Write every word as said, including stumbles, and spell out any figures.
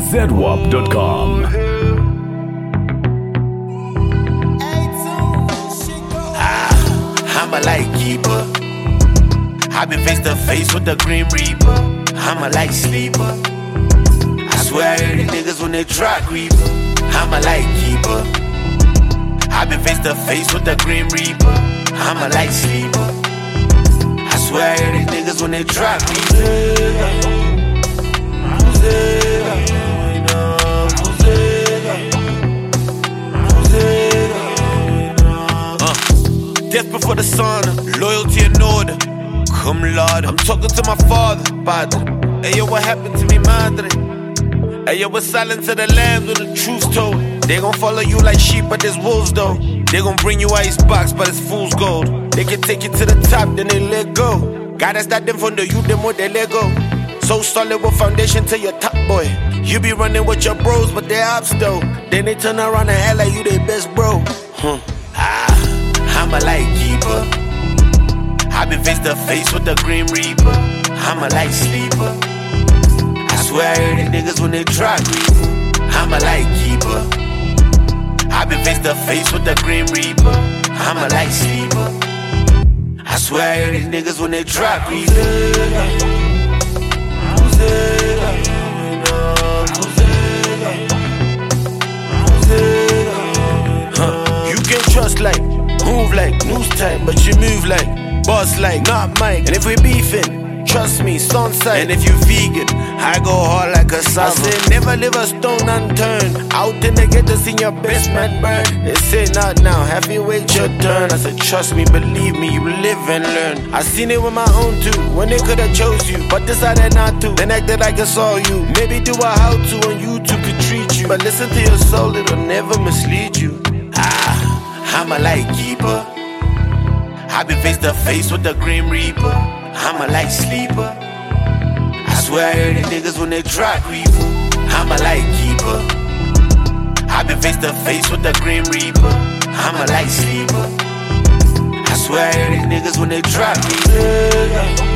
Z W A P dot com. Ah, I'm a light keeper. I've been face to face with the Grim Reaper. I'm a light sleeper. I swear I hear the niggas when they try creeper. I'm a light keeper. I've been face to face with the Grim Reaper. I'm a light sleeper. I swear I hear the niggas when they try creeper. Death before the sauna, loyalty in order. Cum laude, I'm talking to my father, padre. Ayo, what happened to me, madre? Ayo, what's silent to the lambs when the truth's told? They gon' follow you like sheep, but there's wolves though. They gon' bring you ice box, but it's fool's gold. They can take you to the top, then they let go. Gotta start them from the youth, them what they let go. So solid with foundation to your top boy. You be running with your bros, but they're ops though. Then they turn around and act like you their best bro. Huh. Ah. I'm a light keeper. I've been face to face with the Grim Reaper. I'm a light sleeper. I swear I hear the niggas when they try creeper. I'm a light keeper. I've been face to face with the Grim Reaper. I'm a light sleeper. I swear I hear the niggas when they try creeper. Huh. You can trust like move like news time, but you move like boss like not Mike. And if we beefing, trust me, son side. And if you vegan, I go hard like a sauce. I say never leave a stone unturned. Out in the ghetto, see your best man burn. They say not now, have you wait your turn. I said trust me, believe me, you live and learn. I seen it with my own too, when they could've chose you, but decided not to. Then acted like I saw you. Maybe do a how to on YouTube could treat you, but listen to your soul, it'll never mislead you. Ah. I'm a light keeper. I've been face to face with the Grim Reaper. I'm a light sleeper. I swear I hear the niggas when they try creeper. I'm a light keeper. I've been face to face with the Grim Reaper. I'm a light sleeper. I swear I hear the niggas when they try creeper.